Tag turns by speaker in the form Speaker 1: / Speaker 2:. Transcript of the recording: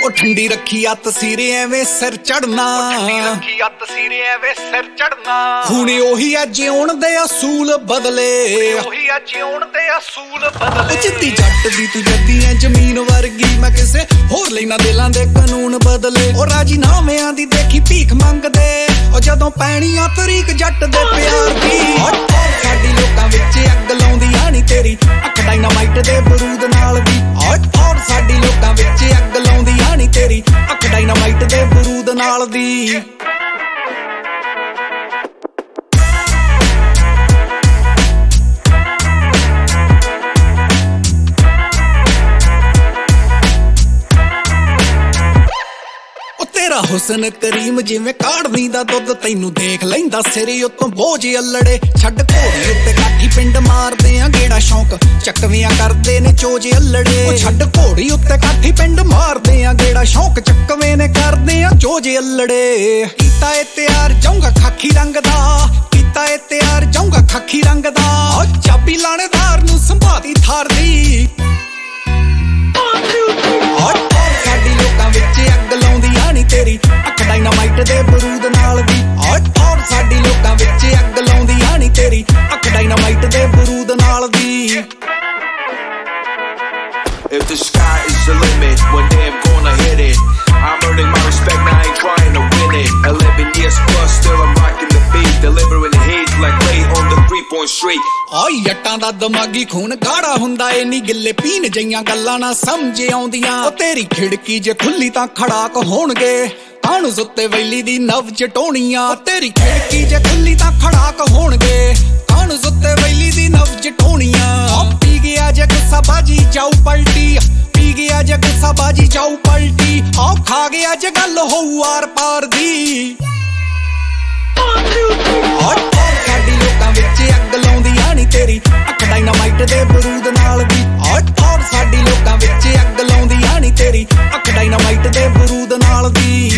Speaker 1: ਉਹ ਠੰਡੀ ਰੱਖੀ ਆ ਤਸੀਰੇ ਐਵੇਂ ਸਿਰ ਚੜਨਾ ਹੁਣ ਉਹੀ ਆ ਜਿਉਣ ਦੇ ਅਸੂਲ ਬਦਲੇ ਜਿੱਤੀ ਜੱਟ ਦੀ ਤੂੰ ਜੱਦੀ ਐ ਜ਼ਮੀਨ ਵਰਗੀ ਮੈਂ ਕਿਸੇ ਹੋਰ ਲਈ ਨਾ ਦਿਲਾਂ ਦੇ ਕਾਨੂੰਨ ਬਦਲੇ ਉਹ ਰਾਜੀ ਨਾਮਿਆਂ ਦੀ ਦੇਖੀ ਭੀਖ ਮੰਗਦੇ ਉਹ ਜਦੋਂ ਪੈਣੀ ਆ ਤਰੀਕ ਜੱਟ ਦੇ ਪਿਆਰ ਦੀ ਸਾਡੀ ਲੋਕਾਂ ਵਿੱਚ ਅੱਗ ਲਾਉਂਦੀ ਆ ਨੀ ਤੇਰੀ ਅੱਖ ਡਾਇਨਾਮਾਈਟ ਦੇ ਬਰੂਦ ਨਾਲ ਦੀ ਔਰ ਸਾਡੀ ਲੋਕਾਂ ਵਿੱਚ ਅੱਗ ਲਾਉਂਦੀ ਆ ਨੀ ਤੇਰੀ ਅੱਖ ਡਾਇਨਾਮਾਈਟ ਦੇ ਬਰੂਦ ਨਾਲ ਦੀ ਤੇਰਾ ਹੁਸਨ ਕਰੀਮ ਜਿਵੇਂ ਕਾੜਨੀ ਦਾ ਦੁੱਧ ਤੈਨੂੰ ਦੇਖ ਲੈਂਦਾ ਸਿਰੇ ਉੱਤੋਂ ਬੋਝ ਅਲੜੇ ਛੱਡ ਘੋੜੀ ਉੱਤੇ ਕਾਠੀ ਪਿੰਡ ਮਾਰਦੇ ਆ ਗੇੜਾ ਸ਼ੌਂਕ ਚੱਕਵੀਆਂ ਕਰਦੇ ਨੇ ਚੋਜ ਅਲੜੇ ਉਹ ਛੱਡ ਘੋੜੀ ਉੱਤੇ ਕਾਠੀ ਪਿੰਡ ਮਾਰਦੇ ਆ ਗੇੜਾ ਸ਼ੌਂਕ ਚੱਕਵੇਂ ਨੇ ਕਰਦੇ ਆ ਚੋਜ ਅਲੜੇ ਕੀਤਾ ਏ ਤਿਆਰ ਜਾਊਂਗਾ ਖਾਕੀ ਰੰਗ ਦਾ ਕੀਤਾ ਏ ਤਿਆਰ ਜਾਊਂਗਾ ਖਾਕੀ ਰੰਗ ਦਾ ਚਾਬੀ ਲਾਣੇਦਾਰ ਨੂੰ ਸੰਭਾਤੀ ਥਾਰ ਦੀ ਸਾਡੀ ਲੋਕਾਂ ਵਿੱਚ ਅੱਗ ਲਾਉਂਦੀ ਆ ਨੀ ਤੇਰੀ ਅੱਖ ਡਾਇਨਾਮਾਈਟ ਦੇ ਬਰੂਦ ਨਾਲ ਦੀ ਔਰ ਸਾਡੀ ਲੋਕਾਂ ਵਿੱਚ ਅੱਗ ਲਾਉਂਦੀ ਆ ਨੀ ਤੇਰੀ ਅੱਖ ਡਾਇਨਾਮਾਈਟ ਦੇ ਬਰੂਦ ਨਾਲ ਦੀ
Speaker 2: If the sky is the limit, one day I'm gonna hit it. I'm earning my respect, now I ain't trying to win it. 11 years plus, still I'm rocking the beat, delivering the heat like Ray on the 3-point street.
Speaker 1: ਆਈ ਜੱਟਾਂ ਦਾ ਦਿਮਾਗੀ ਖੂਨ ਗਾੜਾ ਹੁੰਦਾ ਏ ਨੀ ਗਿੱਲੇ ਪੀਣ ਜਈਆਂ ਗੱਲਾਂ ਨਾ ਸਮਝ ਆਉਂਦੀਆਂ ਉਹ ਤੇਰੀ ਖਿੜਕੀ ਜੇ ਖੁੱਲੀ ਤਾਂ ਖੜਾਕ ਹੋਣਗੇ ਕਾਨੂੰਸ ਉੱਤੇ ਵੈਲੀ ਦੀ ਨਵ ਚਟੋਣੀਆਂ ਤੇਰੀ ਖਿੜਕੀ ਜੇ ਖੁੱਲੀ ਤਾਂ ਖੜਾਕ ਹੋਣਗੇ ਕਾਨੂੰਸ ਉੱਤੇ ਵੈਲੀ ਦੀ ਨਵ ਚਟੋਣੀਆਂ ਪੀ ਗਿਆ ਜੇ ਗੁੱਸਾ ਬਾਜੀ ਜਾਊ ਪਲਟੀ ਪੀ ਗਿਆ ਜੇ ਗੁੱਸਾ ਬਾਜੀ ਜਾਊ ਪਲਟੀ ਆਹ ਖਾ ਗਿਆ ਜੇ ਗੱਲ ਹੋਊ ਆਰ ਪਾਰ ਦੀ ਸਾਡੀ ਲੋਕਾਂ ਵਿੱਚ ਅੱਗ ਲਾਉਂਦੀ ਆ ਨੀ ਤੇਰੀ ਅੱਖ ਡਾਇਨਾਮਾਈਟ ਦੇ ਬਰੂਦ ਨਾਲ ਦੀ ਔਰ ਸਾਡੀ ਲੋਕਾਂ ਵਿੱਚ ਅੱਗ ਲਾਉਂਦੀ ਆ ਨੀ ਤੇਰੀ ਅੱਖ ਡਾਇਨਾਮਾਈਟ ਦੇ ਬਰੂਦ ਨਾਲ ਦੀ